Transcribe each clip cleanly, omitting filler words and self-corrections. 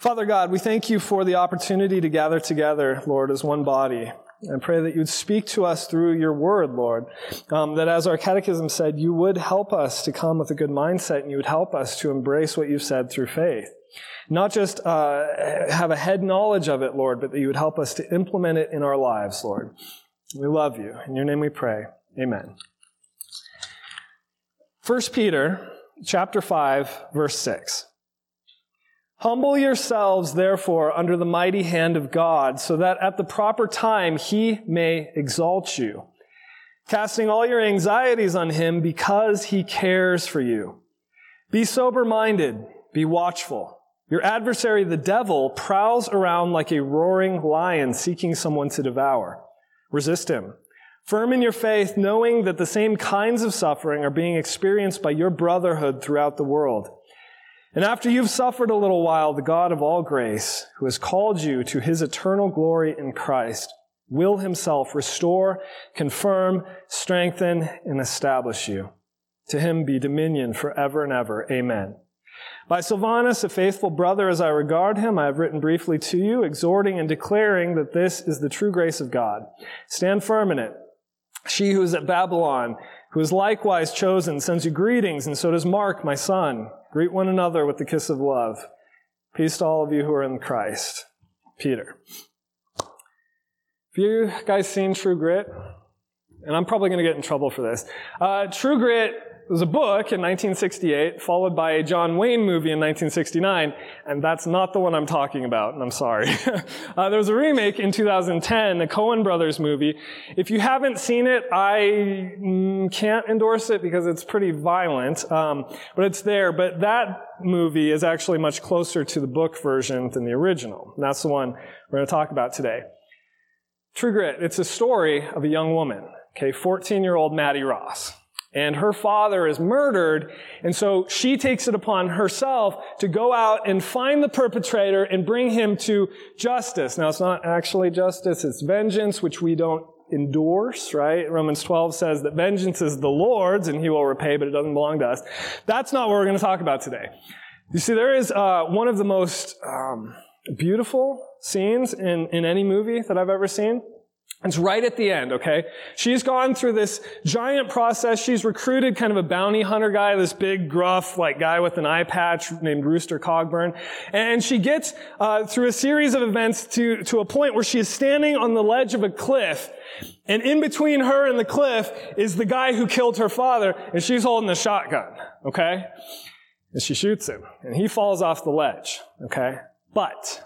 Father God, we thank you for the opportunity to gather together, Lord, as one body. I pray that you would speak to us through your word, Lord, that as our catechism said, you would help us to come with a good mindset and you would help us to embrace what you've said through faith. Not just have a head knowledge of it, Lord, but that you would help us to implement it in our lives, Lord. We love you. In your name we pray. Amen. 1 Peter chapter 5, verse 6. Humble yourselves, therefore, under the mighty hand of God, so that at the proper time he may exalt you, casting all your anxieties on him because he cares for you. Be sober-minded, be watchful. Your adversary, the devil, prowls around like a roaring lion seeking someone to devour. Resist him. Firm in your faith, knowing that the same kinds of suffering are being experienced by your brotherhood throughout the world. And after you've suffered a little while, the God of all grace, who has called you to his eternal glory in Christ, will himself restore, confirm, strengthen, and establish you. To him be dominion forever and ever. Amen. By Silvanus, a faithful brother as I regard him, I have written briefly to you, exhorting and declaring that this is the true grace of God. Stand firm in it. She who is at Babylon, who is likewise chosen, sends you greetings, and so does Mark, my son. Greet one another with the kiss of love. Peace to all of you who are in Christ. Peter. Have you guys seen True Grit? And I'm probably going to get in trouble for this. True Grit was a book in 1968, followed by a John Wayne movie in 1969, and that's not the one I'm talking about, and I'm sorry. There was a remake in 2010, a Coen Brothers movie. If you haven't seen it, I can't endorse it because it's pretty violent, but it's there. But that movie is actually much closer to the book version than the original, and that's the one we're going to talk about today. True Grit, it's a story of a young woman, 14-year-old Maddie Ross. And her father is murdered, and so she takes it upon herself to go out and find the perpetrator and bring him to justice. Now, it's not actually justice, it's vengeance, which we don't endorse, right? Romans 12 says that vengeance is the Lord's, and he will repay, but it doesn't belong to us. That's not what we're going to talk about today. You see, there is one of the most beautiful scenes in any movie that I've ever seen. It's right at the end, okay? She's gone through this giant process. She's recruited kind of a bounty hunter guy, this big, gruff, guy with an eye patch named Rooster Cogburn. And she gets through a series of events to a point where she is standing on the ledge of a cliff. And in between her and the cliff is the guy who killed her father, and she's holding the shotgun, okay? And she shoots him, and he falls off the ledge, okay? But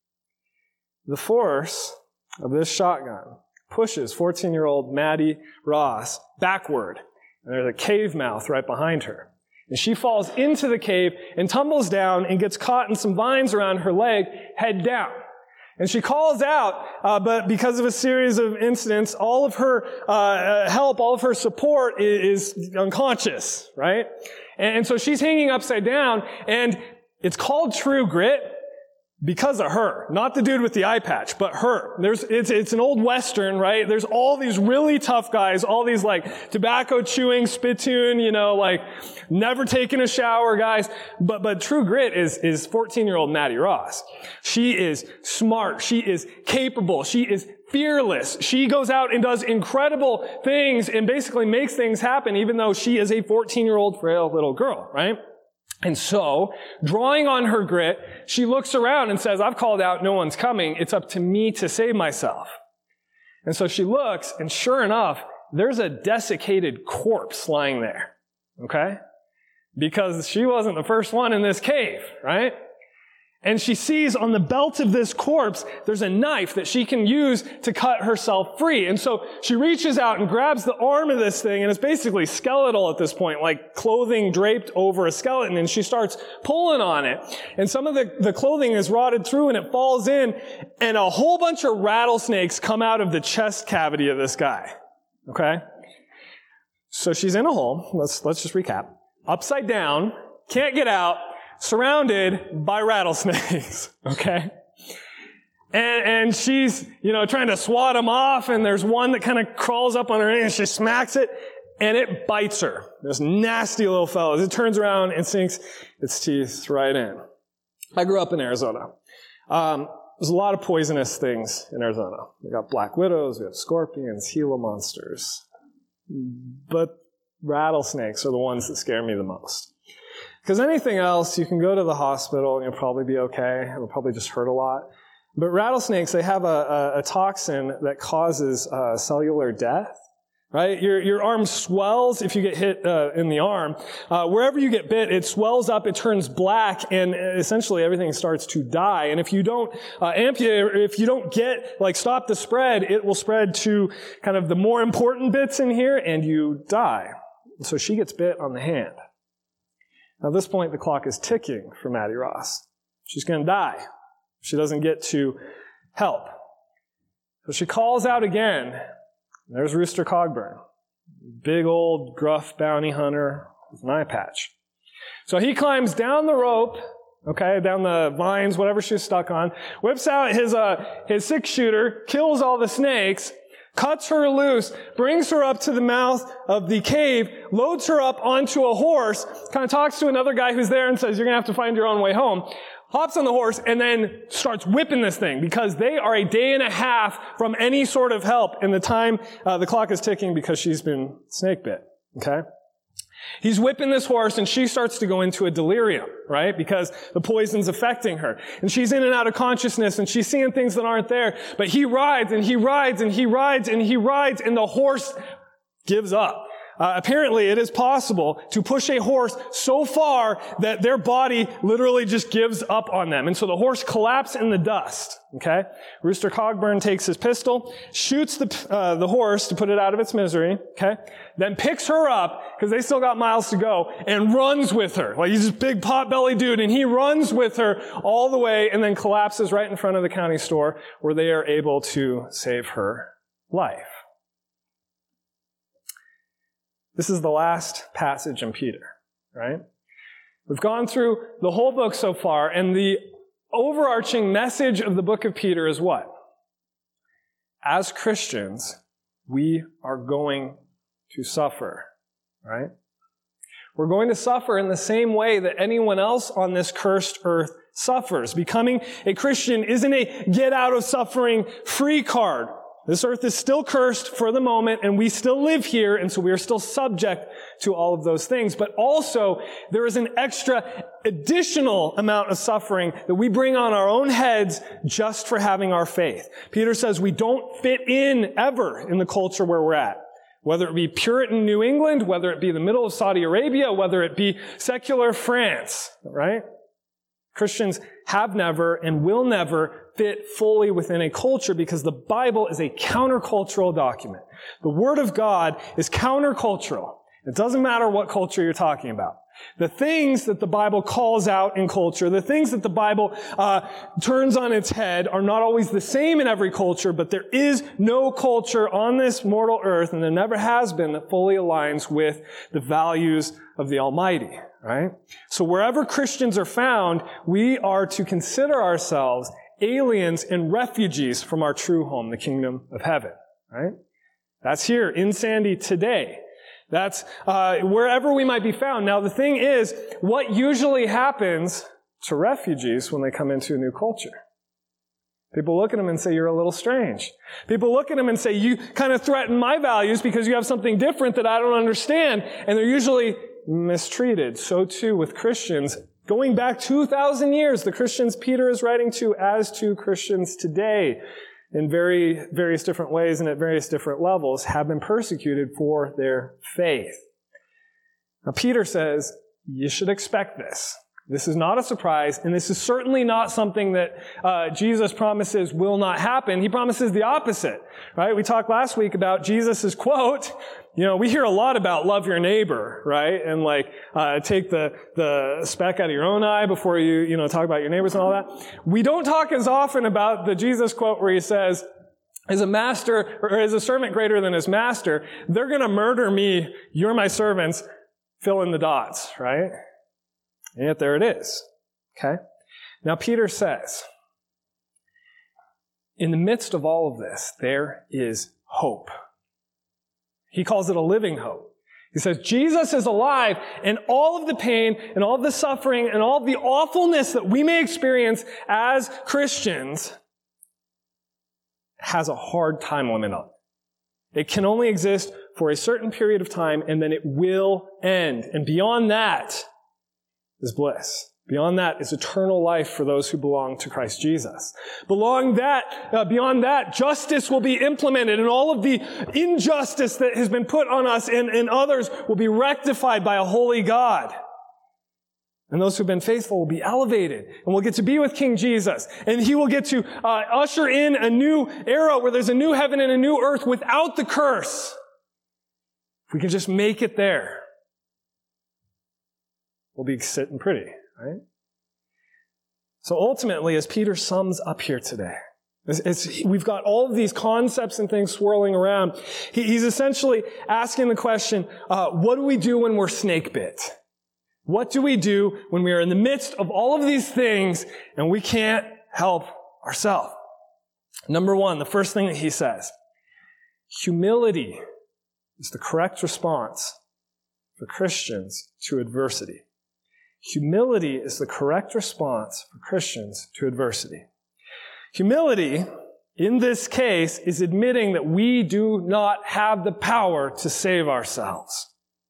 the force of this shotgun pushes 14-year-old Maddie Ross backward. And there's a cave mouth right behind her. And she falls into the cave and tumbles down and gets caught in some vines around her leg, head down. And she calls out, but because of a series of incidents, all of her help, all of her support is unconscious, right? And so she's hanging upside down, and it's called True Grit because of her. Not the dude with the eye patch, but her. It's an old Western, right? There's all these really tough guys, all these tobacco chewing, spittoon, never taking a shower guys. But True Grit is 14-year-old Maddie Ross. She is smart. She is capable. She is fearless. She goes out and does incredible things and basically makes things happen even though she is a 14-year-old frail little girl, right? And so, drawing on her grit, she looks around and says, I've called out, no one's coming. It's up to me to save myself. And so she looks, and sure enough, there's a desiccated corpse lying there. Okay? Because she wasn't the first one in this cave, right? And she sees on the belt of this corpse, there's a knife that she can use to cut herself free. And so she reaches out and grabs the arm of this thing, and it's basically skeletal at this point, like clothing draped over a skeleton, and she starts pulling on it. And some of the clothing is rotted through, and it falls in, and a whole bunch of rattlesnakes come out of the chest cavity of this guy. Okay? So she's in a hole. Let's just recap. Upside down, can't get out, surrounded by rattlesnakes, okay? And she's, trying to swat them off, and there's one that kind of crawls up on her, and she smacks it, and it bites her. This nasty little fellow. It turns around and sinks its teeth right in. I grew up in Arizona. There's a lot of poisonous things in Arizona. We got black widows, we have scorpions, Gila monsters. But rattlesnakes are the ones that scare me the most. Because anything else, you can go to the hospital and you'll probably be okay. It'll probably just hurt a lot. But rattlesnakes, they have a toxin that causes cellular death. Right? Your arm swells if you get hit in the arm. Wherever you get bit, it swells up, it turns black, and essentially everything starts to die. And if you don't amputate, if you don't stop the spread, it will spread to kind of the more important bits in here, and you die. So she gets bit on the hand. Now, at this point, the clock is ticking for Maddie Ross. She's going to die. She doesn't get to help. So she calls out again. There's Rooster Cogburn, big old gruff bounty hunter with an eye patch. So he climbs down the rope, down the vines, whatever she's stuck on, whips out his 6-shooter, kills all the snakes, cuts her loose, brings her up to the mouth of the cave, loads her up onto a horse, kind of talks to another guy who's there and says, "You're going to have to find your own way home." Hops on the horse and then starts whipping this thing because they are a day and a half from any sort of help, and the clock is ticking because she's been snake bit. Okay? He's whipping this horse and she starts to go into a delirium, right? Because the poison's affecting her. And she's in and out of consciousness and she's seeing things that aren't there. But he rides and he rides and he rides and he rides and the horse gives up. Apparently, it is possible to push a horse so far that their body literally just gives up on them. And so the horse collapses in the dust. Okay? Rooster Cogburn takes his pistol, shoots the horse to put it out of its misery. Okay? Then picks her up, because they still got miles to go, and runs with her. Like, he's this big pot-bellied dude, and he runs with her all the way and then collapses right in front of the county store where they are able to save her life. This is the last passage in Peter, right? We've gone through the whole book so far, and the overarching message of the book of Peter is what? As Christians, we are going to suffer, right? We're going to suffer in the same way that anyone else on this cursed earth suffers. Becoming a Christian isn't a get out of suffering free card. This earth is still cursed for the moment, and we still live here, and so we are still subject to all of those things. But also, there is an extra additional amount of suffering that we bring on our own heads just for having our faith. Peter says we don't fit in ever in the culture where we're at. Whether it be Puritan New England, whether it be the middle of Saudi Arabia, whether it be secular France, right? Christians have never and will never fit fully within a culture because the Bible is a countercultural document. The Word of God is countercultural. It doesn't matter what culture you're talking about. The things that the Bible calls out in culture, the things that the Bible turns on its head are not always the same in every culture, but there is no culture on this mortal earth, and there never has been, that fully aligns with the values of the Almighty, right? So wherever Christians are found, we are to consider ourselves aliens and refugees from our true home, the kingdom of heaven, right? That's here in Sandy today. That's wherever we might be found. Now, the thing is, what usually happens to refugees when they come into a new culture? People look at them and say, "You're a little strange." People look at them and say, "You kind of threaten my values because you have something different that I don't understand." And they're usually mistreated. So too with Christians. Going back 2,000 years, the Christians Peter is writing to as to Christians today, in various different ways and at various different levels, have been persecuted for their faith. Now, Peter says, you should expect this. This is not a surprise, and this is certainly not something that Jesus promises will not happen. He promises the opposite, right? We talked last week about Jesus' quote. You know, we hear a lot about love your neighbor, right? And take the speck out of your own eye before you talk about your neighbors and all that. We don't talk as often about the Jesus quote where he says, is a servant greater than his master? They're going to murder me. You're my servants. Fill in the dots, right? And yet there it is. Okay? Now Peter says, in the midst of all of this, there is hope. He calls it a living hope. He says, Jesus is alive, and all of the pain and all of the suffering and all of the awfulness that we may experience as Christians has a hard time limit on it. It can only exist for a certain period of time, and then it will end. And beyond that is bliss. Beyond that is eternal life for those who belong to Christ Jesus. Beyond that, justice will be implemented, and all of the injustice that has been put on us and others will be rectified by a holy God. And those who've been faithful will be elevated, and we'll get to be with King Jesus. And he will get to usher in a new era where there's a new heaven and a new earth without the curse. If we can just make it there, we'll be sitting pretty. Right? So ultimately, as Peter sums up here today, we've got all of these concepts and things swirling around. He's essentially asking the question, what do we do when we're snake bit? What do we do when we are in the midst of all of these things and we can't help ourselves? Number one, the first thing that he says, humility is the correct response for Christians to adversity. Humility is the correct response for Christians to adversity. Humility, in this case, is admitting that we do not have the power to save ourselves.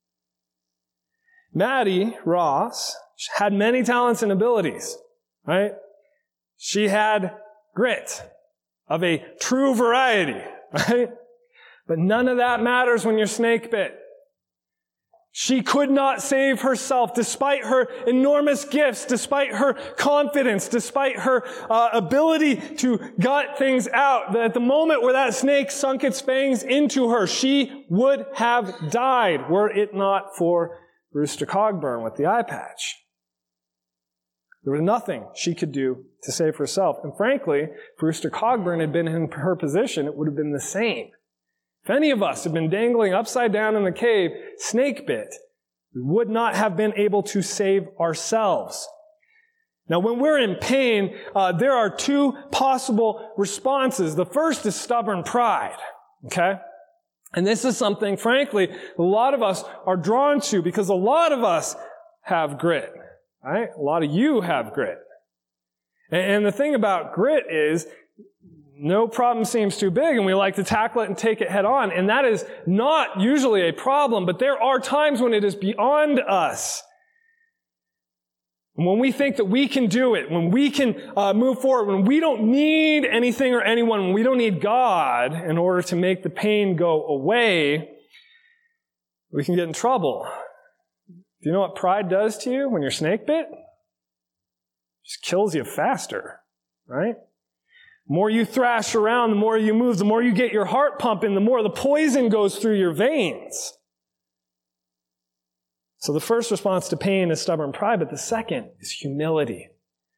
Maddie Ross had many talents and abilities, right? She had grit of a true variety, right? But none of that matters when you're snake bit. She could not save herself despite her enormous gifts, despite her confidence, despite her ability to gut things out. That at the moment where that snake sunk its fangs into her, she would have died were it not for Brewster Cogburn with the eye patch. There was nothing she could do to save herself. And frankly, if Brewster Cogburn had been in her position, it would have been the same. If any of us had been dangling upside down in the cave, snake bit, we would not have been able to save ourselves. Now, when we're in pain, there are two possible responses. The first is stubborn pride, okay? And this is something, frankly, a lot of us are drawn to because a lot of us have grit, right? A lot of you have grit. And the thing about grit is, no problem seems too big, and we like to tackle it and take it head on. And that is not usually a problem, but there are times when it is beyond us. When we think that we can do it, when we can move forward, when we don't need anything or anyone, when we don't need God in order to make the pain go away, we can get in trouble. Do you know what pride does to you when you're snake bit? It just kills you faster, right? The more you thrash around, the more you move, the more you get your heart pumping, the more the poison goes through your veins. So the first response to pain is stubborn pride, but the second is humility.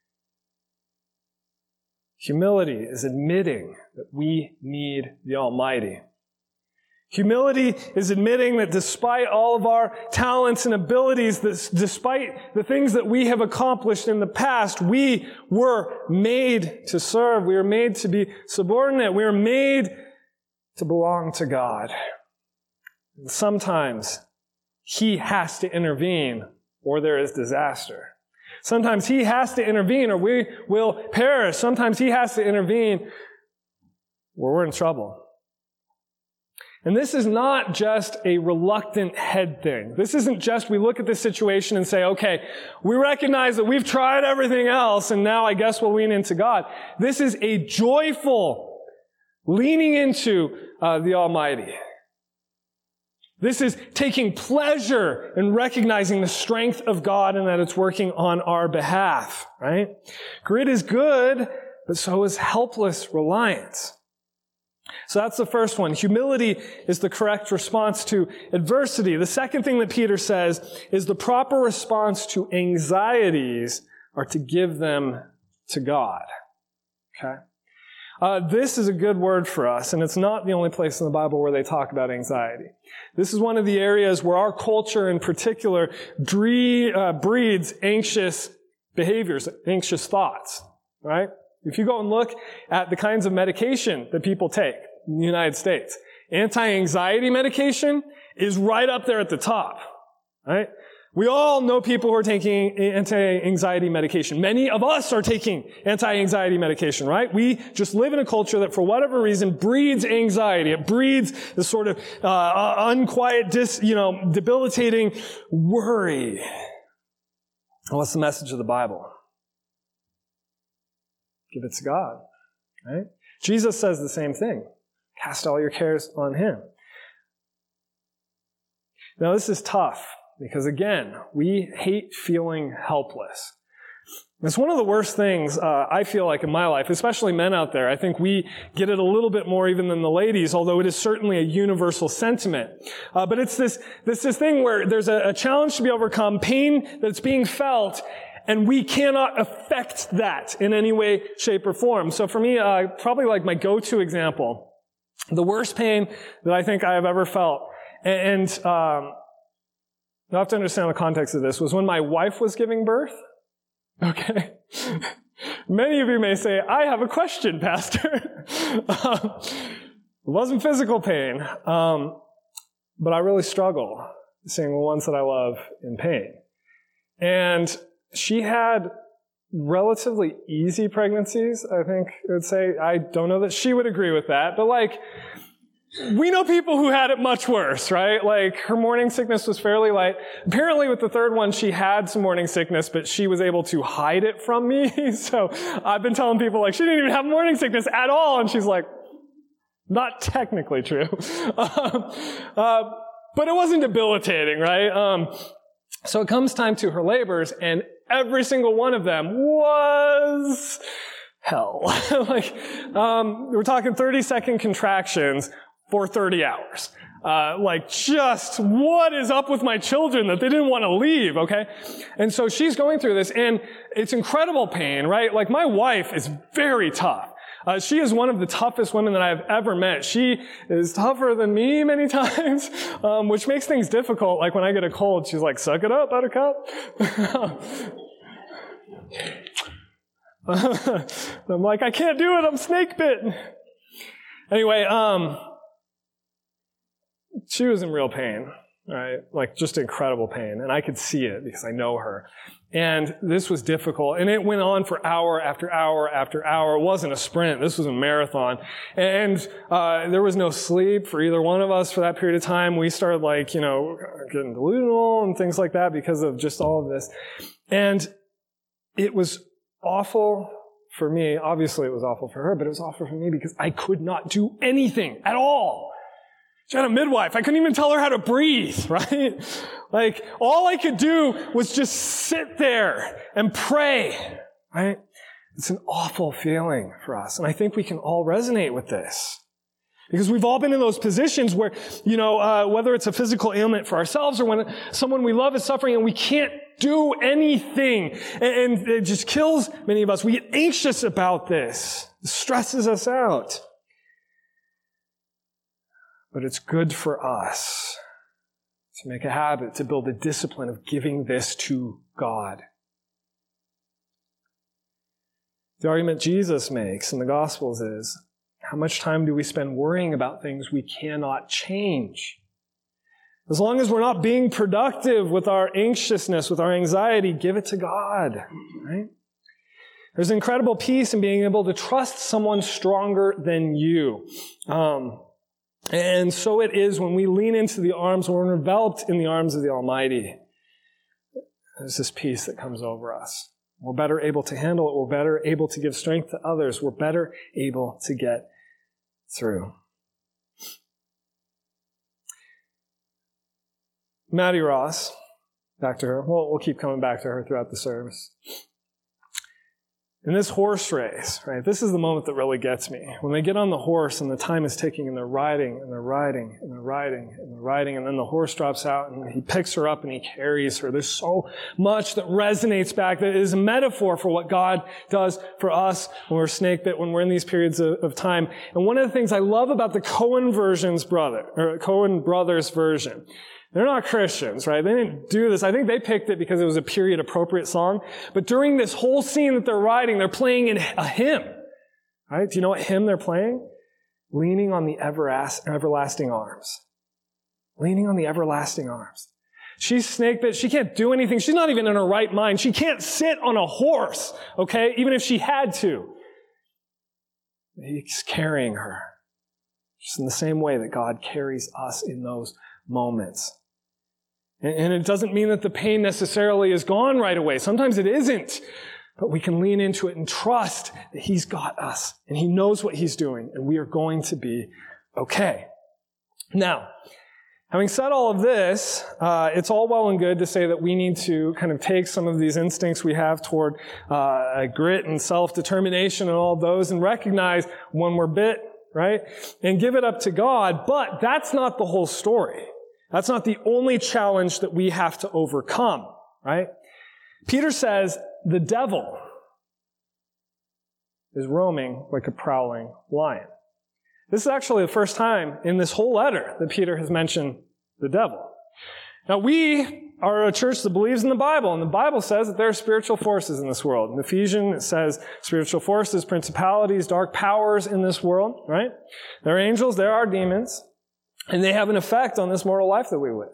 Humility is admitting that we need the Almighty. Humility is admitting that despite all of our talents and abilities, despite the things that we have accomplished in the past, we were made to serve. We were made to be subordinate. We were made to belong to God. And sometimes He has to intervene or there is disaster. Sometimes He has to intervene or we will perish. Sometimes He has to intervene or we're in trouble. And this is not just a reluctant head thing. This isn't just we look at this situation and say, okay, we recognize that we've tried everything else and now I guess we'll lean into God. This is a joyful leaning into the Almighty. This is taking pleasure in recognizing the strength of God and that it's working on our behalf, right? Grit is good, but so is helpless reliance. So that's the first one. Humility is the correct response to adversity. The second thing that Peter says is the proper response to anxieties are to give them to God. Okay? This is a good word for us, and it's not the only place in the Bible where they talk about anxiety. This is one of the areas where our culture in particular breeds anxious behaviors, anxious thoughts, right? If you go and look at the kinds of medication that people take in the United States, Anti-anxiety medication is right up there at the top, right? We all know people who are taking anti-anxiety medication. Many of us are taking anti-anxiety medication, right? We just live in a culture that for whatever reason breeds anxiety. It breeds this sort of unquiet, debilitating worry. What's the message of the Bible? Give it to God, right? Jesus says the same thing. Cast all your cares on Him. Now, this is tough because, again, we hate feeling helpless. It's one of the worst things I feel like in my life, especially men out there. I think we get it a little bit more even than the ladies, although it is certainly a universal sentiment. But it's this thing where there's a challenge to be overcome, pain that's being felt, and we cannot affect that in any way, shape, or form. So for me, probably like my go-to example, the worst pain that I think I have ever felt, and you have to understand the context of this, was when my wife was giving birth. Okay. Many of you may say, I have a question, Pastor. It wasn't physical pain, but I really struggle seeing the ones that I love in pain. And she had relatively easy pregnancies, I think I would say. I don't know that she would agree with that, but we know people who had it much worse, right? Her morning sickness was fairly light. Apparently with the third one, she had some morning sickness, but she was able to hide it from me. So I've been telling people, she didn't even have morning sickness at all. And she's like, not technically true. But it wasn't debilitating, right? So it comes time to her labors, and every single one of them was hell. We're talking 30-second contractions for 30 hours. Just what is up with my children that they didn't want to leave, okay? And so she's going through this, and it's incredible pain, right? My wife is very tough. She is one of the toughest women that I have ever met. She is tougher than me many times, which makes things difficult. When I get a cold, she's like, suck it up, buttercup. I'm like, I can't do it, I'm snake bitten. Anyway, she was in real pain, right? Just incredible pain. And I could see it because I know her. And this was difficult. And it went on for hour after hour after hour. It wasn't a sprint. This was a marathon. And there was no sleep for either one of us for that period of time. We started getting delusional and things like that because of just all of this. And it was awful for me. Obviously, it was awful for her, but it was awful for me because I could not do anything at all. She had a midwife. I couldn't even tell her how to breathe, right? All I could do was just sit there and pray, right? It's an awful feeling for us. And I think we can all resonate with this. Because we've all been in those positions where, whether it's a physical ailment for ourselves or when someone we love is suffering and we can't do anything. And it just kills many of us. We get anxious about this. It stresses us out. But it's good for us to make a habit, to build a discipline of giving this to God. The argument Jesus makes in the Gospels is, how much time do we spend worrying about things we cannot change? As long as we're not being productive with our anxiousness, with our anxiety, give it to God, right? There's incredible peace in being able to trust someone stronger than you. And so it is when we lean into the arms, when we're enveloped in the arms of the Almighty. There's this peace that comes over us. We're better able to handle it. We're better able to give strength to others. We're better able to get through. Maddie Ross, back to her. We'll keep coming back to her throughout the service. In this horse race, right, this is the moment that really gets me. When they get on the horse and the time is ticking and they're riding and they're riding and they're riding and they're riding and then the horse drops out and he picks her up and he carries her. There's so much that resonates back that is a metaphor for what God does for us when we're snake bit, when we're in these periods of time. And one of the things I love about the Coen Brothers version, they're not Christians, right? They didn't do this. I think they picked it because it was a period-appropriate song. But during this whole scene that they're riding, they're playing a hymn, right? Do you know what hymn they're playing? leaning on the everlasting arms. Leaning on the everlasting arms. She's snake-bit. She can't do anything. She's not even in her right mind. She can't sit on a horse, okay, even if she had to. He's carrying her. Just in the same way that God carries us in those moments. And it doesn't mean that the pain necessarily is gone right away. Sometimes it isn't. But we can lean into it and trust that He's got us and He knows what He's doing and we are going to be okay. Now, having said all of this, it's all well and good to say that we need to kind of take some of these instincts we have toward grit and self-determination and all those and recognize when we're bit, right? And give it up to God. But that's not the whole story. That's not the only challenge that we have to overcome, right? Peter says the devil is roaming like a prowling lion. This is actually the first time in this whole letter that Peter has mentioned the devil. Now, we are a church that believes in the Bible, and the Bible says that there are spiritual forces in this world. In Ephesians, it says spiritual forces, principalities, dark powers in this world, right? There are angels, there are demons, and they have an effect on this mortal life that we live.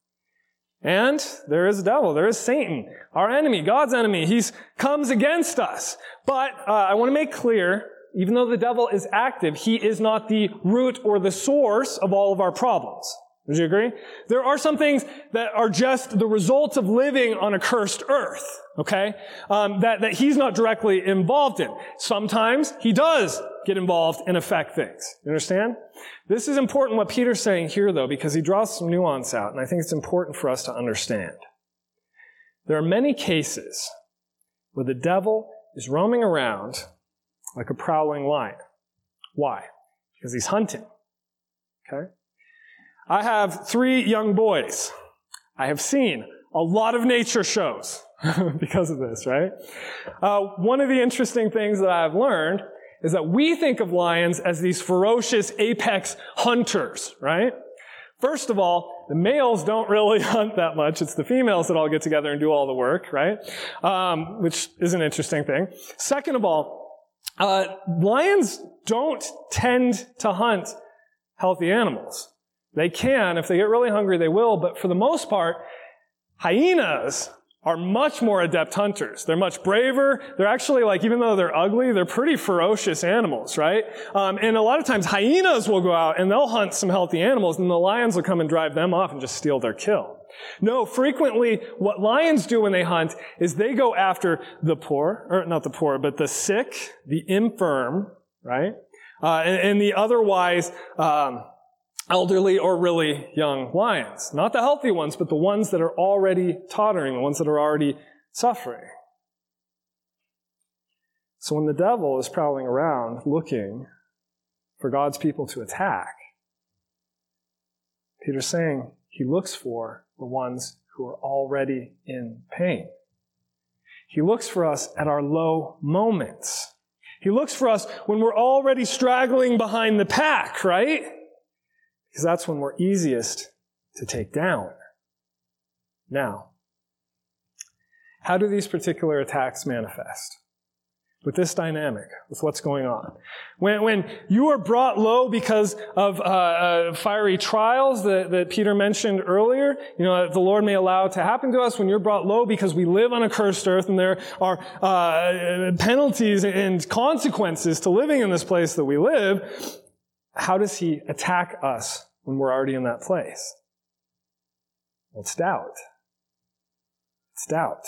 And there is a devil, there is Satan, our enemy, God's enemy. He comes against us. But I want to make clear, even though the devil is active, he is not the root or the source of all of our problems. Would you agree? There are some things that are just the result of living on a cursed earth, okay? That he's not directly involved in. Sometimes he does get involved and affect things. You understand? This is important what Peter's saying here, though, because he draws some nuance out, and I think it's important for us to understand. There are many cases where the devil is roaming around like a prowling lion. Why? Because he's hunting. Okay? I have 3 young boys. I have seen a lot of nature shows because of this, right? One of the interesting things that I've learned is that we think of lions as these ferocious apex hunters, right? First of all, the males don't really hunt that much. It's the females that all get together and do all the work, right? Which is an interesting thing. Second of all, lions don't tend to hunt healthy animals. They can. If they get really hungry, they will. But for the most part, hyenas are much more adept hunters. They're much braver. They're actually, even though they're ugly, they're pretty ferocious animals, right? And a lot of times hyenas will go out and they'll hunt some healthy animals and the lions will come and drive them off and just steal their kill. No, frequently what lions do when they hunt is they go after the poor, or not the poor, but the sick, the infirm, right? And the otherwise, elderly or really young lions. Not the healthy ones, but the ones that are already tottering, the ones that are already suffering. So when the devil is prowling around looking for God's people to attack, Peter's saying he looks for the ones who are already in pain. He looks for us at our low moments. He looks for us when we're already straggling behind the pack, right? Because that's when we're easiest to take down. Now, how do these particular attacks manifest? With this dynamic, with what's going on. When you are brought low because of fiery trials that Peter mentioned earlier, that the Lord may allow to happen to us, when you're brought low because we live on a cursed earth and there are penalties and consequences to living in this place that we live, how does he attack us when we're already in that place? Well, it's doubt. It's doubt.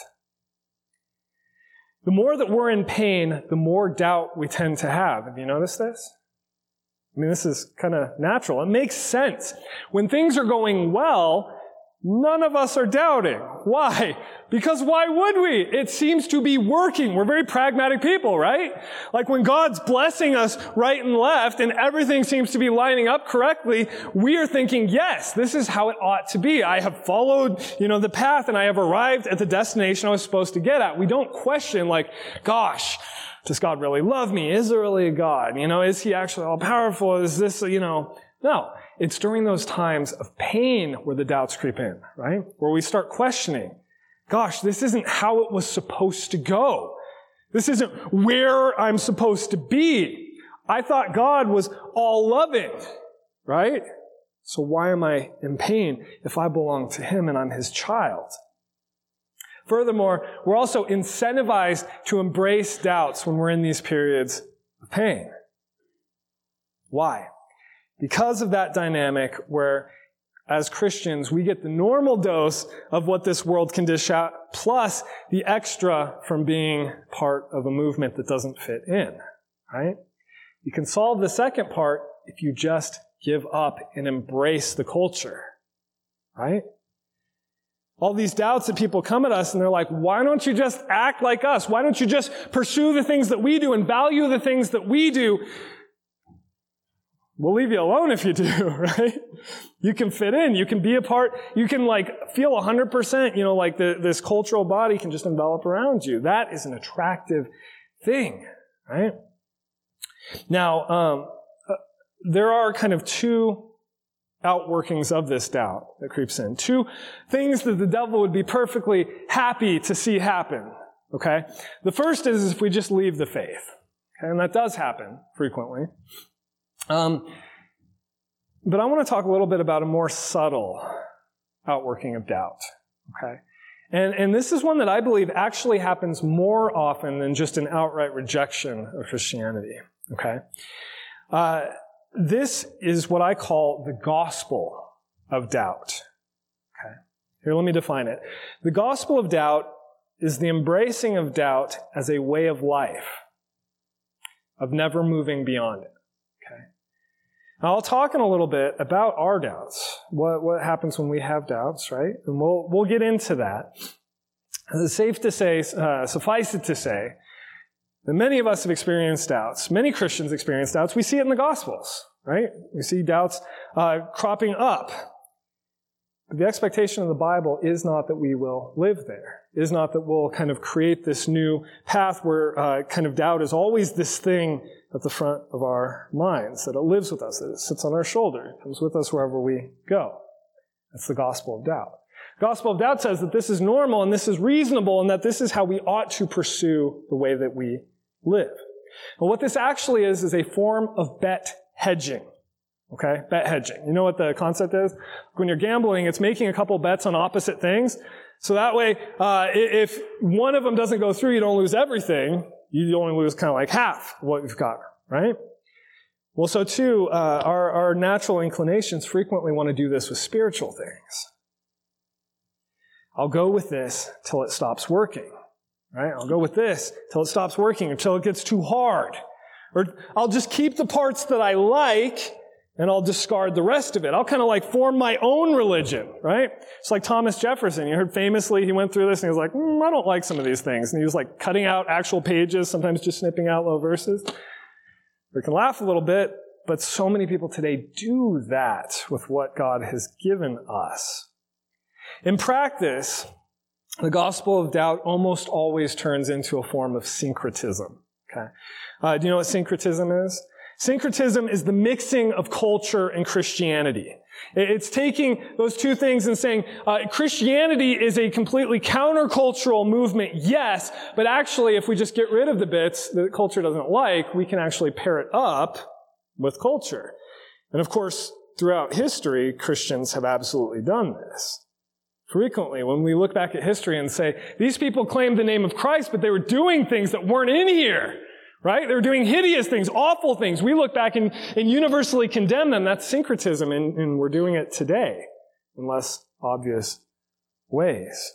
The more that we're in pain, the more doubt we tend to have. Have you noticed this? This is kind of natural. It makes sense. When things are going well, none of us are doubting. Why? Because why would we? It seems to be working. We're very pragmatic people, right? When God's blessing us right and left and everything seems to be lining up correctly, we are thinking, yes, this is how it ought to be. I have followed, the path and I have arrived at the destination I was supposed to get at. We don't question gosh, does God really love me? Is there really a God? Is he actually all powerful? Is this, No. It's during those times of pain where the doubts creep in, right? Where we start questioning, gosh, this isn't how it was supposed to go. This isn't where I'm supposed to be. I thought God was all loving, right? So why am I in pain if I belong to him and I'm his child? Furthermore, we're also incentivized to embrace doubts when we're in these periods of pain. Why? Because of that dynamic where, as Christians, we get the normal dose of what this world can dish out, plus the extra from being part of a movement that doesn't fit in, right? You can solve the second part if you just give up and embrace the culture, right? All these doubts that people come at us and they're like, why don't you just act like us? Why don't you just pursue the things that we do and value the things that we do? We'll leave you alone if you do, right? You can fit in. You can be a part. You can feel 100%, this cultural body can just envelop around you. That is an attractive thing, right? Now, there are kind of two outworkings of this doubt that creeps in. Two things that the devil would be perfectly happy to see happen, okay? The first is if we just leave the faith, okay? And that does happen frequently. But I want to talk a little bit about a more subtle outworking of doubt, okay? And this is one that I believe actually happens more often than just an outright rejection of Christianity, okay? This is what I call the gospel of doubt. Okay. Here, let me define it. The gospel of doubt is the embracing of doubt as a way of life, of never moving beyond it. Okay. Now, I'll talk in a little bit about our doubts, what happens when we have doubts, right? And we'll get into that. It's safe to say, suffice it to say, that many of us have experienced doubts. Many Christians experience doubts. We see it in the Gospels, right? We see doubts cropping up. But the expectation of the Bible is not that we will live there. It is not that we'll kind of create this new path where kind of doubt is always this thing at the front of our minds, that it lives with us, that it sits on our shoulder, it comes with us wherever we go. That's the gospel of doubt. The gospel of doubt says that this is normal and this is reasonable and that this is how we ought to pursue the way that we live. Well, what this actually is a form of bet hedging. Okay? Bet hedging. You know what the concept is? When you're gambling, it's making a couple bets on opposite things. So that way, if one of them doesn't go through, you don't lose everything. You only lose kind of like half of what you've got, right? Well, so too, our natural inclinations frequently want to do this with spiritual things. I'll go with this till it stops working. Right? I'll go with this till it stops working, until it gets too hard. Or I'll just keep the parts that I like and I'll discard the rest of it. I'll kind of form my own religion, right? It's like Thomas Jefferson. You heard famously he went through this and he was like, I don't like some of these things. And he was cutting out actual pages, sometimes just snipping out little verses. We can laugh a little bit, but so many people today do that with what God has given us. In practice, the gospel of doubt almost always turns into a form of syncretism. Okay, do you know what syncretism is? Syncretism is the mixing of culture and Christianity. It's taking those two things and saying, Christianity is a completely countercultural movement, yes, but actually if we just get rid of the bits that culture doesn't like, we can actually pair it up with culture. And of course, throughout history, Christians have absolutely done this. Frequently, when we look back at history and say, these people claimed the name of Christ, but they were doing things that weren't in here, right? They were doing hideous things, awful things. We look back and universally condemn them. That's syncretism, and we're doing it today in less obvious ways.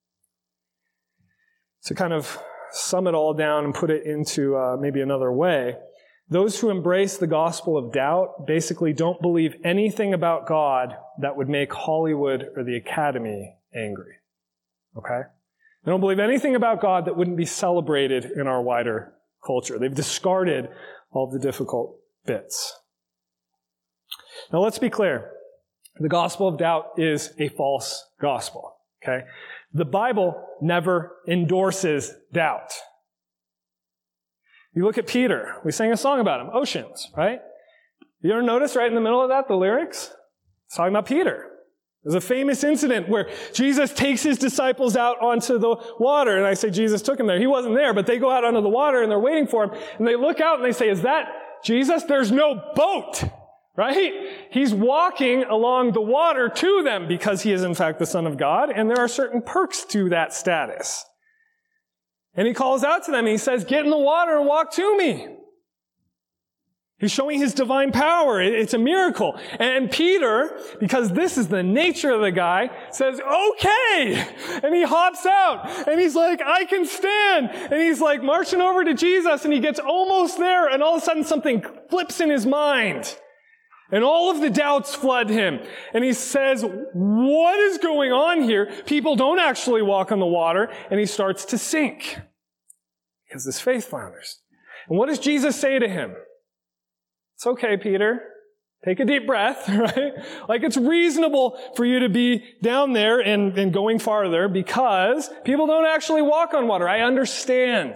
To kind of sum it all down and put it into maybe another way, those who embrace the gospel of doubt basically don't believe anything about God that would make Hollywood or the Academy angry. Okay? They don't believe anything about God that wouldn't be celebrated in our wider culture. They've discarded all the difficult bits. Now let's be clear. The gospel of doubt is a false gospel. Okay? The Bible never endorses doubt. You look at Peter. We sang a song about him, Oceans, right? You ever notice right in the middle of that, the lyrics? It's talking about Peter. There's a famous incident where Jesus takes his disciples out onto the water. And I say Jesus took him there. He wasn't there, but they go out onto the water and they're waiting for him. And they look out and they say, is that Jesus? There's no boat, right? He's walking along the water to them because he is in fact the Son of God, and there are certain perks to that status. And he calls out to them and he says, get in the water and walk to me. He's showing his divine power. It's a miracle. And Peter, because this is the nature of the guy, says, okay. And he hops out and he's like, I can stand. And he's like marching over to Jesus and he gets almost there and all of a sudden something flips in his mind. And all of the doubts flood him. And he says, what is going on here? People don't actually walk on the water. And he starts to sink because his faith flounders. And what does Jesus say to him? It's okay, Peter. Take a deep breath, right? Like it's reasonable for you to be down there and going farther because people don't actually walk on water. I understand.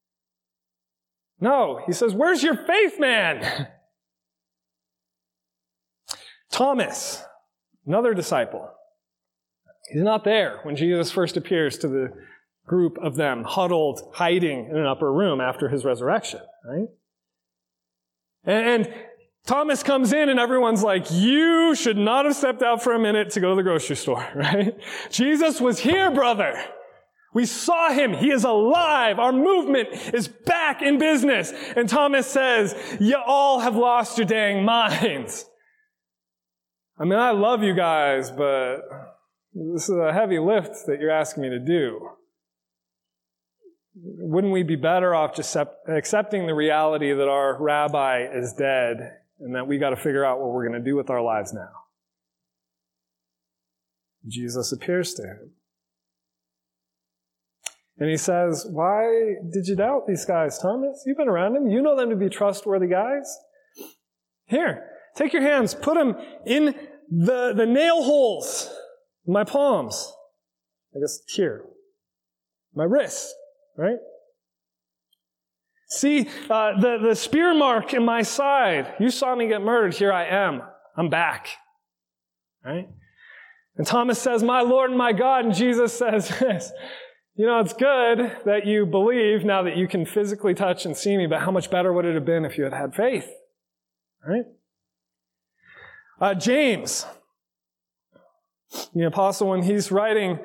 No, he says, where's your faith, man? Thomas, another disciple. He's not there when Jesus first appears to the group of them huddled, hiding in an upper room after his resurrection, right? And Thomas comes in and everyone's like, you should not have stepped out for a minute to go to the grocery store, right? Jesus was here, brother. We saw him. He is alive. Our movement is back in business. And Thomas says, you all have lost your dang minds. I mean, I love you guys, but this is a heavy lift that you're asking me to do. Wouldn't we be better off just accepting the reality that our rabbi is dead and that we got to figure out what we're going to do with our lives now? Jesus appears to him. And he says, why did you doubt these guys, Thomas? You've been around them. You know them to be trustworthy guys. Here, take your hands, put them in the nail holes in my palms. I guess here. My wrists. Right? See, the spear mark in my side. You saw me get murdered. Here I am. I'm back. Right? And Thomas says, my Lord and my God. And Jesus says this. You know, it's good that you believe now that you can physically touch and see me, but how much better would it have been if you had had faith? Right? James, the apostle, when he's writing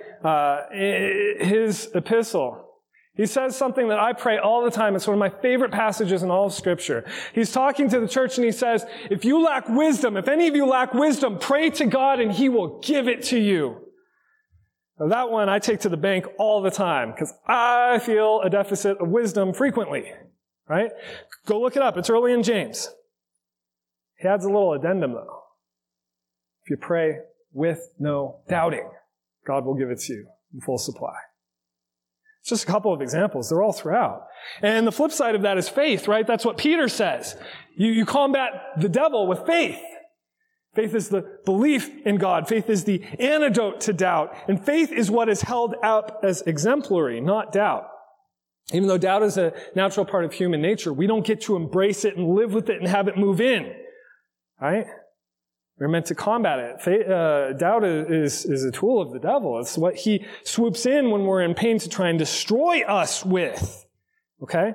his epistle, he says something that I pray all the time. It's one of my favorite passages in all of Scripture. He's talking to the church and he says, if you lack wisdom, if any of you lack wisdom, pray to God and he will give it to you. Now, that one I take to the bank all the time because I feel a deficit of wisdom frequently. Right? Go look it up. It's early in James. He adds a little addendum though. If you pray with no doubting, God will give it to you in full supply. It's just a couple of examples. They're all throughout. And the flip side of that is faith, right? That's what Peter says. You combat the devil with faith. Faith is the belief in God. Faith is the antidote to doubt. And faith is what is held up as exemplary, not doubt. Even though doubt is a natural part of human nature, we don't get to embrace it and live with it and have it move in. Right? We're meant to combat it. Doubt is a tool of the devil. It's what he swoops in when we're in pain to try and destroy us with. Okay?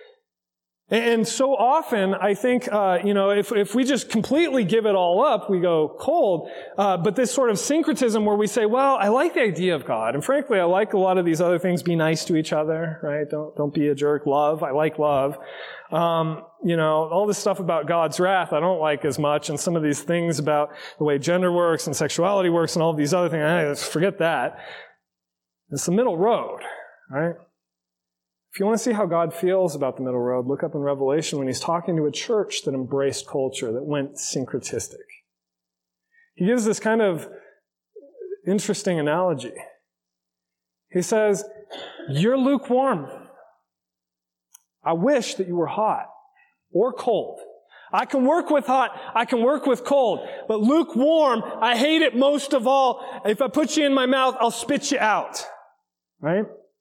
And so often, I think, if we just completely give it all up, we go cold. But this sort of syncretism where we say, well, I like the idea of God. And frankly, I like a lot of these other things. Be nice to each other, right? Don't be a jerk. Love. I like love. All this stuff about God's wrath I don't like as much, and some of these things about the way gender works and sexuality works and all of these other things, forget that. It's the middle road, right? If you want to see how God feels about the middle road, look up in Revelation when he's talking to a church that embraced culture, that went syncretistic. He gives this kind of interesting analogy. He says, you're lukewarm. I wish that you were hot or cold. I can work with hot, I can work with cold, but lukewarm, I hate it most of all. If I put you in my mouth, I'll spit you out. Right?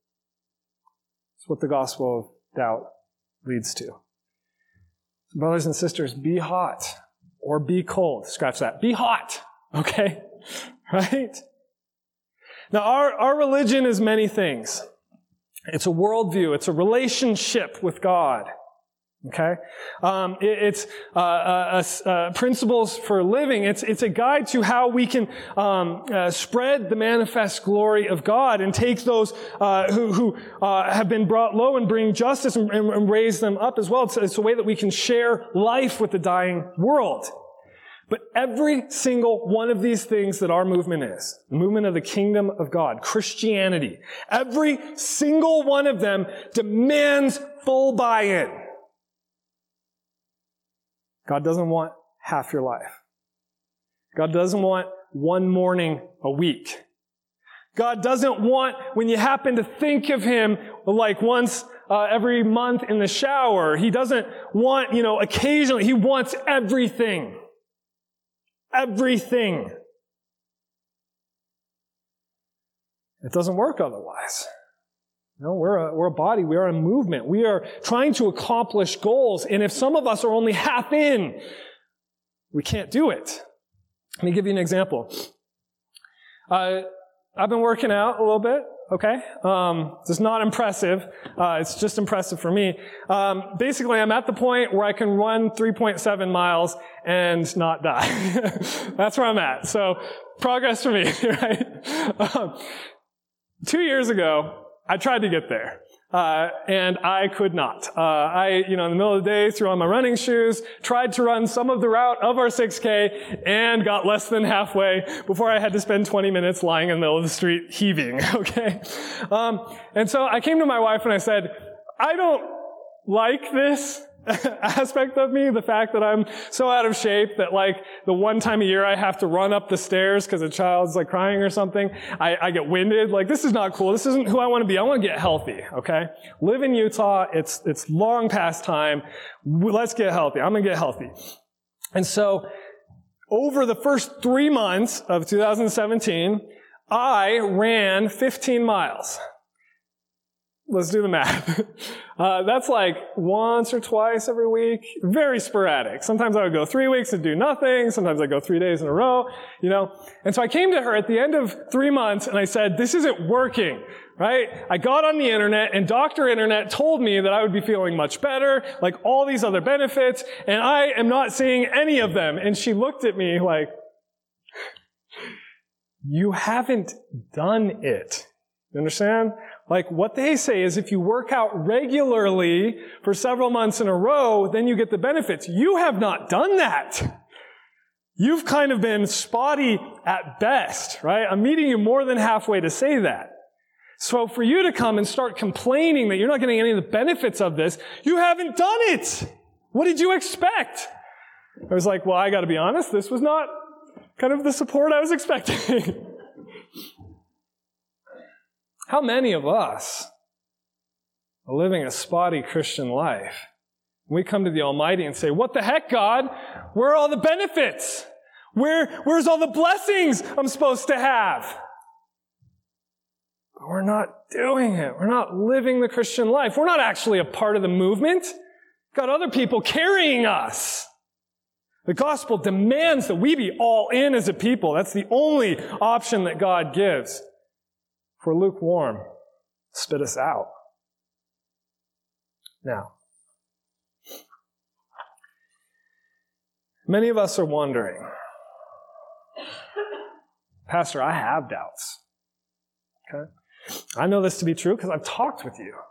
That's what the gospel of doubt leads to. Brothers and sisters, be hot or be cold. Scratch that. Be hot. Okay? Right? Now, our religion is many things. It's a worldview. It's a relationship with God. Okay? It's principles for living. It's a guide to how we can spread the manifest glory of God and take those who have been brought low and bring justice and raise them up as well. It's a way that we can share life with the dying world. But every single one of these things that our movement is, the movement of the kingdom of God, Christianity, every single one of them demands full buy-in. God doesn't want half your life. God doesn't want one morning a week. God doesn't want when you happen to think of Him like once every month in the shower. He doesn't want, occasionally. He wants everything. Everything. It doesn't work otherwise. We're a body. We are a movement. We are trying to accomplish goals. And if some of us are only half in, we can't do it. Let me give you an example. I've been working out a little bit. Okay? It's not impressive. It's just impressive for me. Basically, I'm at the point where I can run 3.7 miles and not die. That's where I'm at. So, progress for me, right? 2 years ago, I tried to get there. And I could not. In the middle of the day, threw on my running shoes, tried to run some of the route of our 6K, and got less than halfway before I had to spend 20 minutes lying in the middle of the street heaving, okay? And so I came to my wife and I said, I don't like this aspect of me, the fact that I'm so out of shape that the one time a year I have to run up the stairs because a child's crying or something, I get winded. This is not cool. This isn't who I want to be. I want to get healthy, okay? Live in Utah. It's long past time. Let's get healthy. I'm going to get healthy. And so over the first 3 months of 2017, I ran 15 miles. Let's do the math. That's once or twice every week. Very sporadic. Sometimes I would go 3 weeks and do nothing. Sometimes I'd go 3 days in a row, And so I came to her at the end of 3 months and I said, this isn't working, right? I got on the internet and Dr. Internet told me that I would be feeling much better, all these other benefits, and I am not seeing any of them. And she looked at me you haven't done it. You understand? What they say is if you work out regularly for several months in a row, then you get the benefits. You have not done that. You've kind of been spotty at best, right? I'm meeting you more than halfway to say that. So for you to come and start complaining that you're not getting any of the benefits of this, you haven't done it. What did you expect? I was well, I got to be honest, this was not kind of the support I was expecting. How many of us are living a spotty Christian life? We come to the Almighty and say, what the heck, God? Where are all the benefits? Where's all the blessings I'm supposed to have? But we're not doing it. We're not living the Christian life. We're not actually a part of the movement. We've got other people carrying us. The gospel demands that we be all in as a people. That's the only option that God gives. If we're lukewarm, spit us out. Now, many of us are wondering, Pastor, I have doubts. Okay? I know this to be true because I've talked with you.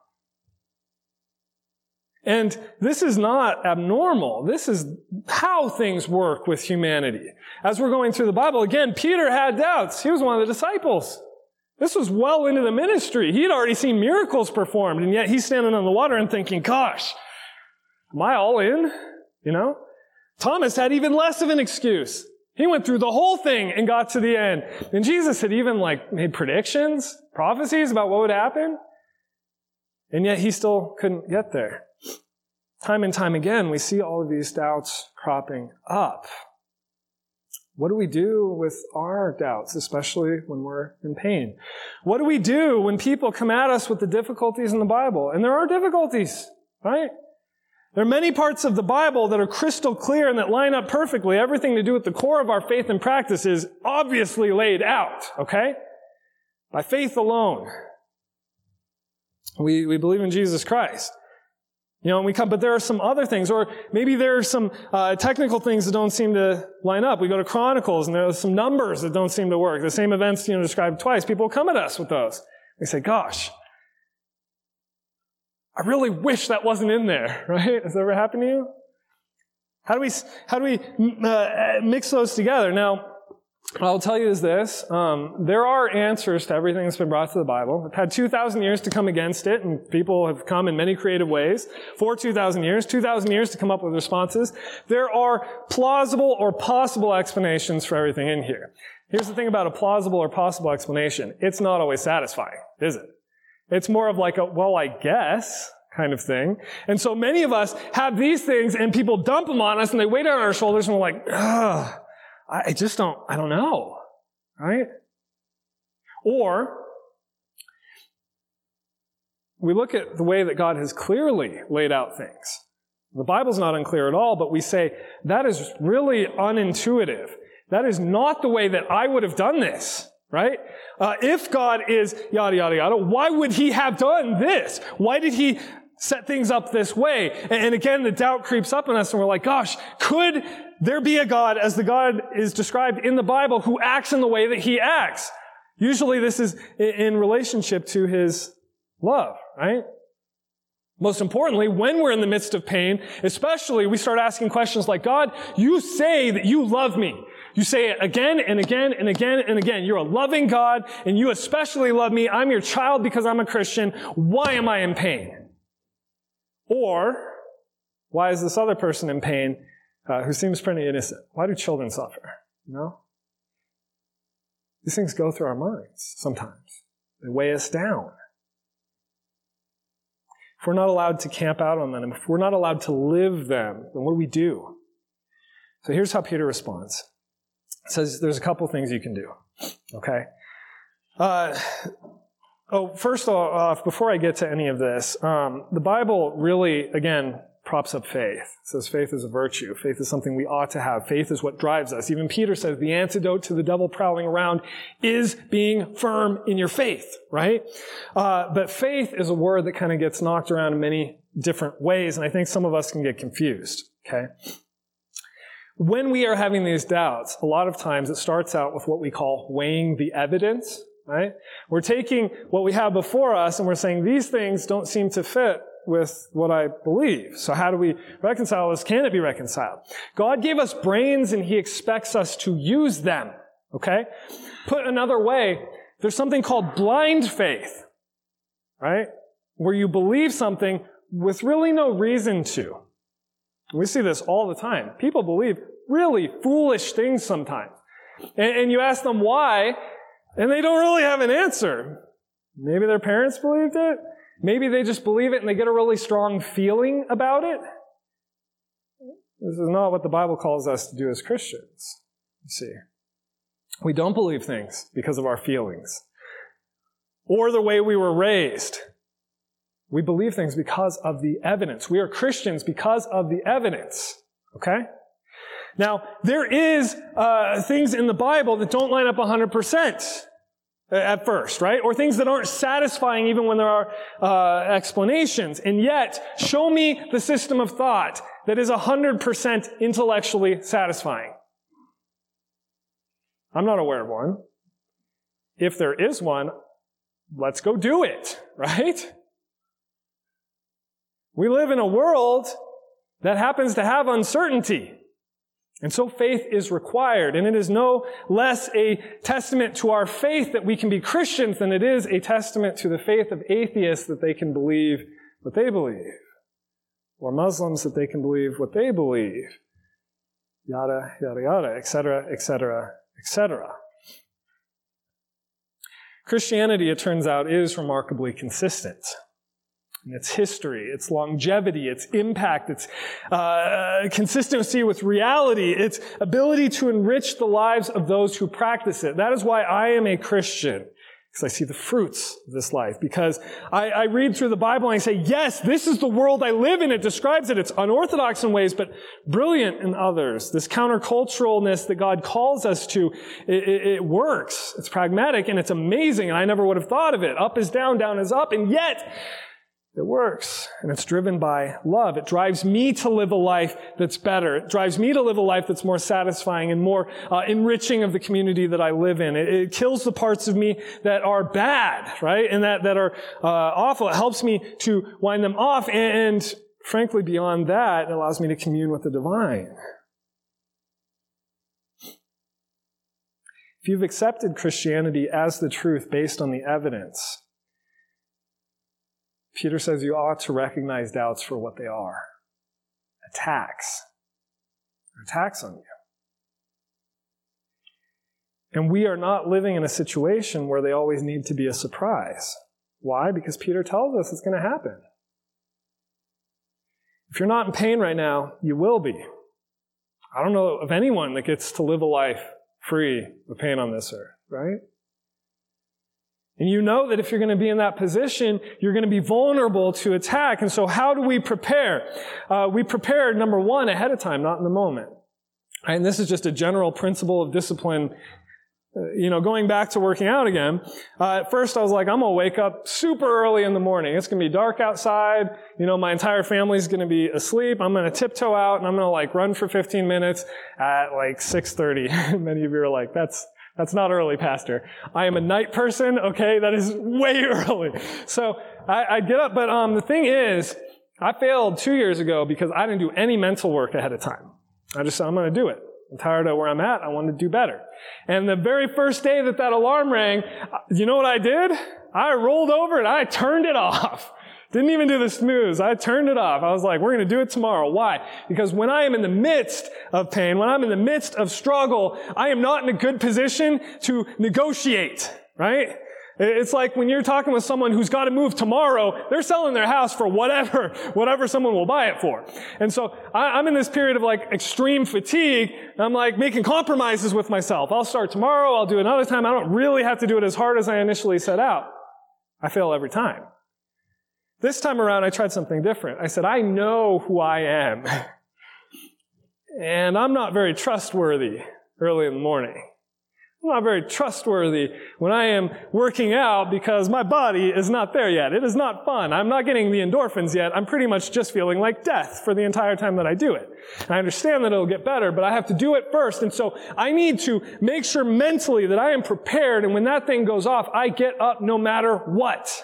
And this is not abnormal. This is how things work with humanity. As we're going through the Bible, again, Peter had doubts. He was one of the disciples. This was well into the ministry. He had already seen miracles performed, and yet he's standing on the water and thinking, gosh, am I all in? Thomas had even less of an excuse. He went through the whole thing and got to the end. And Jesus had even made predictions, prophecies about what would happen. And yet he still couldn't get there. Time and time again, we see all of these doubts cropping up. What do we do with our doubts, especially when we're in pain? What do we do when people come at us with the difficulties in the Bible? And there are difficulties, right? There are many parts of the Bible that are crystal clear and that line up perfectly. Everything to do with the core of our faith and practice is obviously laid out, okay? By faith alone. We believe in Jesus Christ. But there are some other things, or maybe there are some technical things that don't seem to line up. We go to Chronicles, and there are some numbers that don't seem to work. The same events, described twice. People come at us with those. They say, gosh, I really wish that wasn't in there, right? Has that ever happened to you? How do we mix those together? Now, what I'll tell you is this. There are answers to everything that's been brought to the Bible. We've had 2,000 years to come against it, and people have come in many creative ways for 2,000 years to come up with responses. There are plausible or possible explanations for everything in here. Here's the thing about a plausible or possible explanation. It's not always satisfying, is it? It's more of like a, well, I guess kind of thing. And so many of us have these things, and people dump them on us, and they weigh down on our shoulders, and we're like, ugh. I don't know, right? Or we look at the way that God has clearly laid out things. The Bible's not unclear at all, but we say, that is really unintuitive. That is not the way that I would have done this, right? If God is yada, yada, yada, why would he have done this? Why did he set things up this way? And again, the doubt creeps up on us, and we're like, gosh, could there be a God, as the God is described in the Bible, who acts in the way that he acts? Usually this is in relationship to his love, right? Most importantly, when we're in the midst of pain, especially, we start asking questions like, God, you say that you love me. You say it again and again and again and again. You're a loving God, and you especially love me. I'm your child because I'm a Christian. Why am I in pain? Or, why is this other person in pain who seems pretty innocent? Why do children suffer? These things go through our minds sometimes. They weigh us down. If we're not allowed to camp out on them, if we're not allowed to live them, then what do we do? So here's how Peter responds. He says there's a couple things you can do. Okay? First off, before I get to any of this, the Bible really, again, props up faith. It says faith is a virtue. Faith is something we ought to have. Faith is what drives us. Even Peter says the antidote to the devil prowling around is being firm in your faith, right? But faith is a word that kind of gets knocked around in many different ways, and I think some of us can get confused, okay? When we are having these doubts, a lot of times it starts out with what we call weighing the evidence, right? We're taking what we have before us and we're saying these things don't seem to fit with what I believe. So how do we reconcile this? Can it be reconciled? God gave us brains and he expects us to use them, okay? Put another way, there's something called blind faith, right? Where you believe something with really no reason to. We see this all the time. People believe really foolish things sometimes. And you ask them why, and they don't really have an answer. Maybe their parents believed it. Maybe they just believe it and they get a really strong feeling about it. This is not what the Bible calls us to do as Christians. You see, we don't believe things because of our feelings or the way we were raised. We believe things because of the evidence. We are Christians because of the evidence. Okay? Now, there is things in the Bible that don't line up 100% at first, right? Or things that aren't satisfying even when there are explanations. And yet, show me the system of thought that is 100% intellectually satisfying. I'm not aware of one. If there is one, let's go do it, right? We live in a world that happens to have uncertainty. And so faith is required. And it is no less a testament to our faith that we can be Christians than it is a testament to the faith of atheists that they can believe what they believe. Or Muslims that they can believe what they believe. Yada, yada, yada, etc., etc., etc. Christianity, it turns out, is remarkably consistent. In its history, its longevity, its impact, its consistency with reality, its ability to enrich the lives of those who practice it. That is why I am a Christian, because I see the fruits of this life. Because I read through the Bible and I say, yes, this is the world I live in. It describes it. It's unorthodox in ways, but brilliant in others. This counterculturalness that God calls us to, it works. It's pragmatic and it's amazing. And I never would have thought of it. Up is down, down is up. And yet, It works, and it's driven by love. It drives me to live a life that's better. It drives me to live a life that's more satisfying and more enriching of the community that I live in. It kills the parts of me that are bad, right, and that are awful. It helps me to wind them off, and frankly, beyond that, it allows me to commune with the divine. If you've accepted Christianity as the truth based on the evidence, Peter says you ought to recognize doubts for what they are. Attacks. They're attacks on you. And we are not living in a situation where they always need to be a surprise. Why? Because Peter tells us it's going to happen. If you're not in pain right now, you will be. I don't know of anyone that gets to live a life free of pain on this earth, right? And you know that if you're going to be in that position, you're going to be vulnerable to attack. And so how do we prepare? We prepare, number one, ahead of time, not in the moment. And this is just a general principle of discipline. Going back to working out again, at first I was like, I'm going to wake up super early in the morning. It's going to be dark outside. My entire family's going to be asleep. I'm going to tiptoe out and I'm going to run for 15 minutes at 6:30. Many of you are like, that's not early, Pastor. I am a night person, okay? That is way early. So I get up, but the thing is, I failed 2 years ago because I didn't do any mental work ahead of time. I just said, I'm going to do it. I'm tired of where I'm at. I want to do better. And the very first day that alarm rang, you know what I did? I rolled over and I turned it off. Didn't even do the snooze. I turned it off. I was like, we're going to do it tomorrow. Why? Because when I am in the midst of pain, when I'm in the midst of struggle, I am not in a good position to negotiate, right? It's like when you're talking with someone who's got to move tomorrow, they're selling their house for whatever someone will buy it for. And so I'm in this period of extreme fatigue. I'm making compromises with myself. I'll start tomorrow. I'll do it another time. I don't really have to do it as hard as I initially set out. I fail every time. This time around, I tried something different. I said, I know who I am. And I'm not very trustworthy early in the morning. I'm not very trustworthy when I am working out because my body is not there yet. It is not fun. I'm not getting the endorphins yet. I'm pretty much just feeling like death for the entire time that I do it. And I understand that it'll get better, but I have to do it first. And so I need to make sure mentally that I am prepared. And when that thing goes off, I get up no matter what.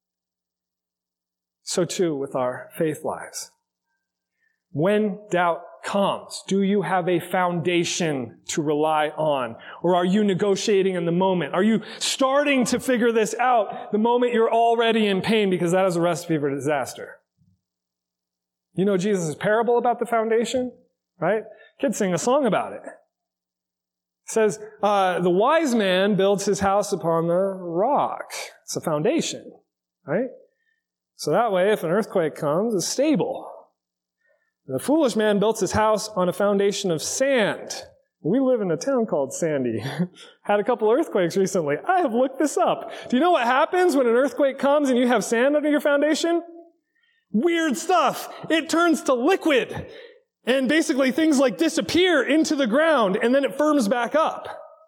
So too with our faith lives. When doubt comes, do you have a foundation to rely on? Or are you negotiating in the moment? Are you starting to figure this out the moment you're already in pain? Because that is a recipe for disaster. You know Jesus' parable about the foundation, right? Kids sing a song about it. It says, the wise man builds his house upon the rock. It's a foundation, right? So that way, if an earthquake comes, it's stable. The foolish man built his house on a foundation of sand. We live in a town called Sandy. Had a couple earthquakes recently. I have looked this up. Do you know what happens when an earthquake comes and you have sand under your foundation? Weird stuff. It turns to liquid. And basically things disappear into the ground and then it firms back up.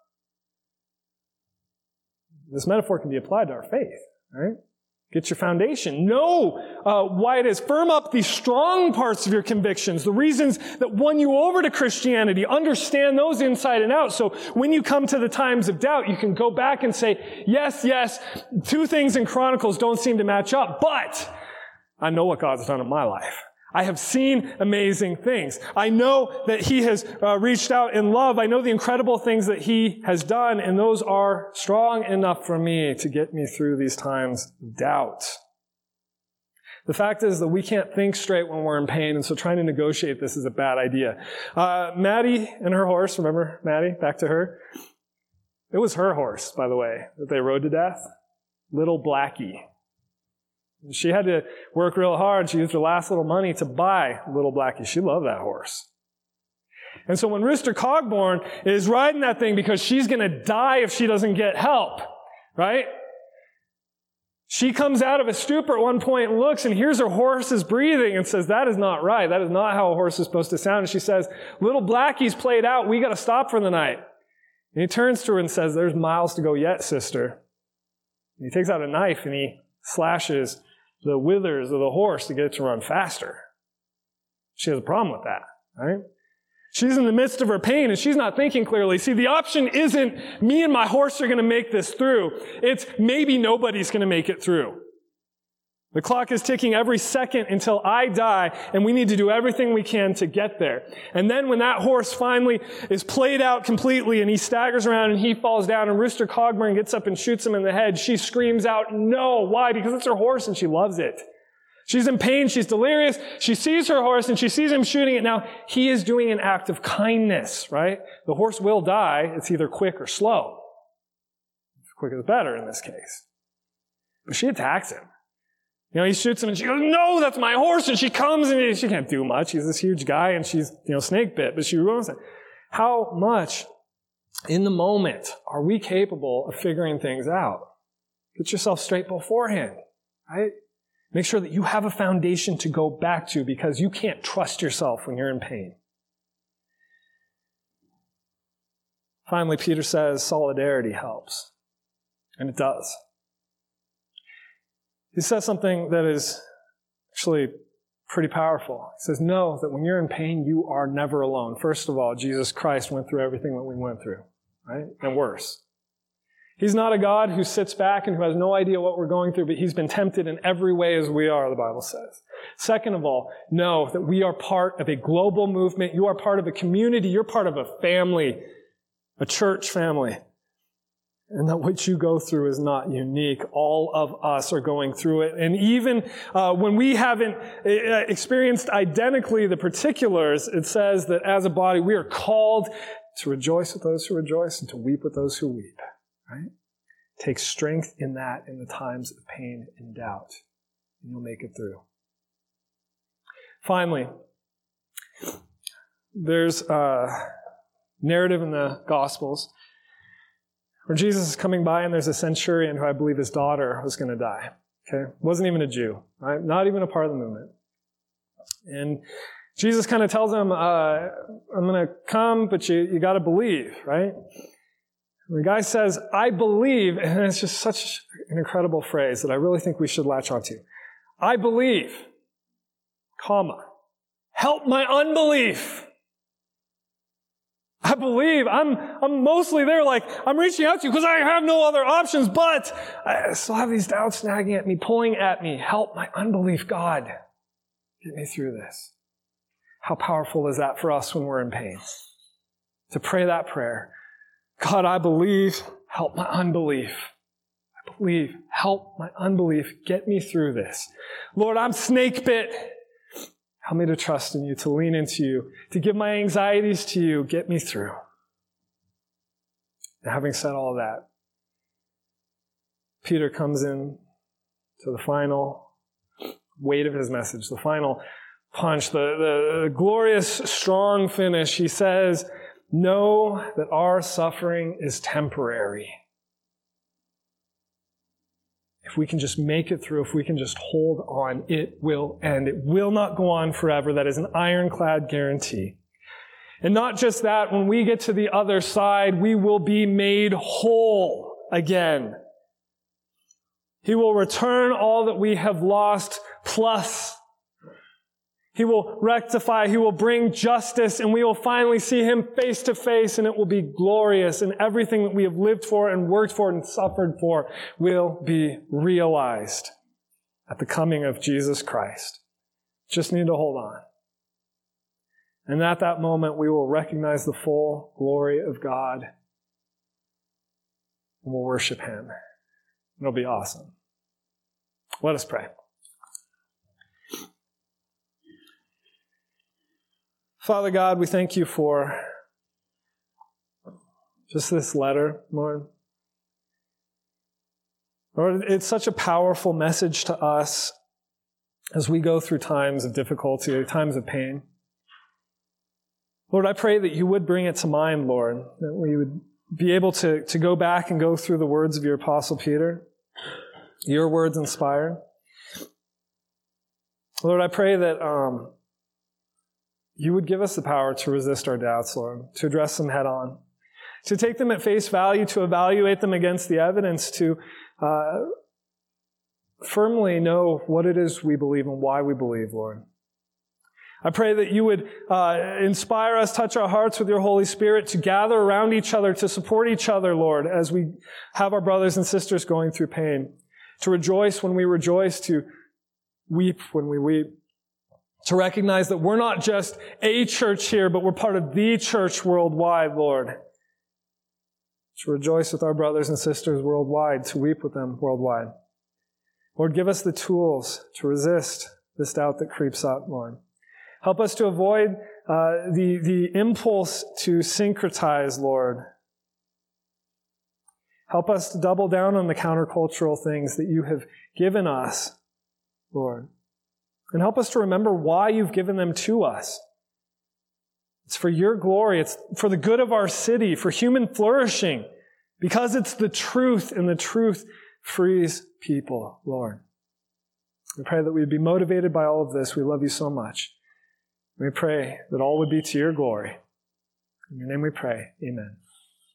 This metaphor can be applied to our faith, right? Get your foundation. Know why it is. Firm up the strong parts of your convictions, the reasons that won you over to Christianity. Understand those inside and out. So when you come to the times of doubt, you can go back and say, yes, two things in Chronicles don't seem to match up, but I know what God's done in my life. I have seen amazing things. I know that He has reached out in love. I know the incredible things that He has done, and those are strong enough for me to get me through these times of doubt. The fact is that we can't think straight when we're in pain, and so trying to negotiate this is a bad idea. Maddie and her horse, remember Maddie? Back to her. It was her horse, by the way, that they rode to death. Little Blackie. She had to work real hard. She used her last little money to buy Little Blackie. She loved that horse. And so when Rooster Cogborn is riding that thing because she's going to die if she doesn't get help, right? She comes out of a stupor at one point and looks and hears her horse is breathing and says, that is not right. That is not how a horse is supposed to sound. And she says, Little Blackie's played out. We got to stop for the night. And he turns to her and says, there's miles to go yet, sister. And he takes out a knife and he slashes the withers of the horse to get it to run faster. She has a problem with that, right? She's in the midst of her pain and she's not thinking clearly. See, the option isn't me and my horse are going to make this through. It's maybe nobody's going to make it through. The clock is ticking every second until I die, and we need to do everything we can to get there. And then when that horse finally is played out completely and he staggers around and he falls down and Rooster Cogburn gets up and shoots him in the head, she screams out, no. Why? Because it's her horse and she loves it. She's in pain. She's delirious. She sees her horse and she sees him shooting it. Now, he is doing an act of kindness, right? The horse will die. It's either quick or slow. Quick is better in this case. But she attacks him. He shoots him and she goes, no, that's my horse. And she comes and she can't do much. He's this huge guy and she's, snake bit, but she ruins it. How much in the moment are we capable of figuring things out? Get yourself straight beforehand, right? Make sure that you have a foundation to go back to because you can't trust yourself when you're in pain. Finally, Peter says solidarity helps. And it does. He says something that is actually pretty powerful. He says, know that when you're in pain, you are never alone. First of all, Jesus Christ went through everything that we went through, right? And worse. He's not a God who sits back and who has no idea what we're going through, but he's been tempted in every way as we are, the Bible says. Second of all, know that we are part of a global movement. You are part of a community. You're part of a family, a church family. And that what you go through is not unique. All of us are going through it. And even when we haven't experienced identically the particulars, it says that as a body, we are called to rejoice with those who rejoice and to weep with those who weep. Right? Take strength in that in the times of pain and doubt. And you'll make it through. Finally, there's a narrative in the Gospels where Jesus is coming by and there's a centurion who I believe his daughter was going to die. Okay? Wasn't even a Jew. Right? Not even a part of the movement. And Jesus kind of tells him, I'm going to come, but you got to believe, right? And the guy says, I believe, and it's just such an incredible phrase that I really think we should latch onto. I believe, comma, help my unbelief. I believe. I'm mostly there like, I'm reaching out to you because I have no other options, but I still have these doubts nagging at me, pulling at me. Help my unbelief, God. Get me through this. How powerful is that for us when we're in pain? To pray that prayer. God, I believe. Help my unbelief. I believe. Help my unbelief. Get me through this. Lord, I'm snake bit. Help me to trust in you, to lean into you, to give my anxieties to you. Get me through. And having said all of that, Peter comes in to the final weight of his message, the final punch, the glorious, strong finish. He says, know that our suffering is temporary. If we can just make it through, if we can just hold on, it will end. It will not go on forever. That is an ironclad guarantee. And not just that, when we get to the other side, we will be made whole again. He will return all that we have lost, plus He will rectify, He will bring justice, and we will finally see Him face to face, and it will be glorious, and everything that we have lived for and worked for and suffered for will be realized at the coming of Jesus Christ. Just need to hold on. And at that moment, we will recognize the full glory of God, and we'll worship Him. It'll be awesome. Let us pray. Father God, we thank you for just this letter, Lord. Lord, it's such a powerful message to us as we go through times of difficulty, times of pain. Lord, I pray that you would bring it to mind, Lord, that we would be able to go back and go through the words of your Apostle Peter, your words inspired. Lord, I pray that you would give us the power to resist our doubts, Lord, to address them head on, to take them at face value, to evaluate them against the evidence, to firmly know what it is we believe and why we believe, Lord. I pray that you would inspire us, touch our hearts with your Holy Spirit to gather around each other, to support each other, Lord, as we have our brothers and sisters going through pain, to rejoice when we rejoice, to weep when we weep, to recognize that we're not just a church here, but we're part of the church worldwide, Lord. To rejoice with our brothers and sisters worldwide, to weep with them worldwide. Lord, give us the tools to resist this doubt that creeps up, Lord. Help us to avoid the impulse to syncretize, Lord. Help us to double down on the countercultural things that you have given us, Lord. And help us to remember why you've given them to us. It's for your glory. It's for the good of our city, for human flourishing, because it's the truth, and the truth frees people, Lord. We pray that we'd be motivated by all of this. We love you so much. We pray that all would be to your glory. In your name we pray. Amen.